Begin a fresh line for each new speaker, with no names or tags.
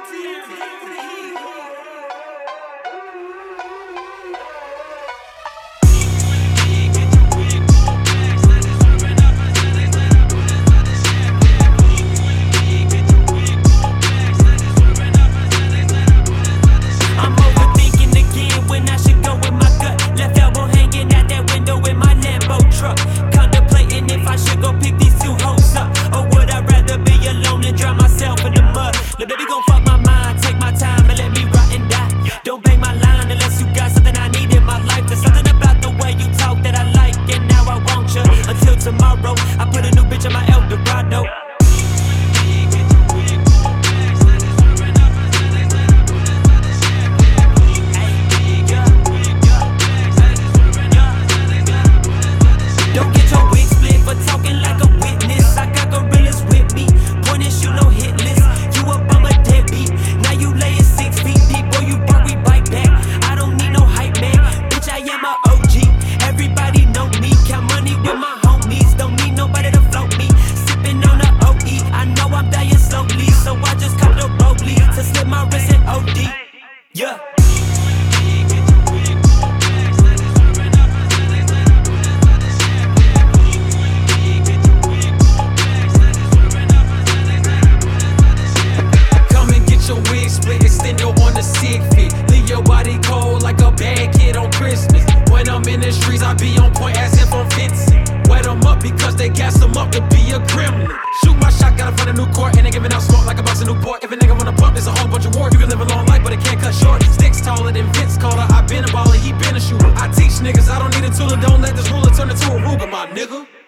Look, baby, gon' fuck my mind, take my time and let me rot and die. Don't bang my line unless you got something I need in my life. There's something about the way you talk that I like, and now I want you. Until tomorrow, I put a new bitch in my Eldorado. Don't get your wig split for talking like a witness. I got gorillas with me, pointing shoot no hit list. You up on a deadbeat, now you laying 6 feet deep. Boy, you bark, we bite back. I don't need no hype man, bitch, I am a OG. Everybody know me, count money with my homies. Don't need nobody to float me, sipping on the OE. I know I'm dying slowly, so I just cop the Rollie to slip my wrist in OD. Yeah. On the sick fit, leave your body cold like a bad kid on Christmas. When I'm in the streets, I be on point as if I'm Vincent. Wet them up because they gas them up to be a gremlin. Shoot my shot, got in front of new court, and they giving out smoke like a box of Newport. If a nigga wanna bump, it's a whole bunch of war. You can live a long life, but it can't cut short. Sticks taller than Vince Carter. I been a baller, he been a shooter. I teach niggas I don't need a tool, and don't let this ruler turn into a Ruger, my nigga.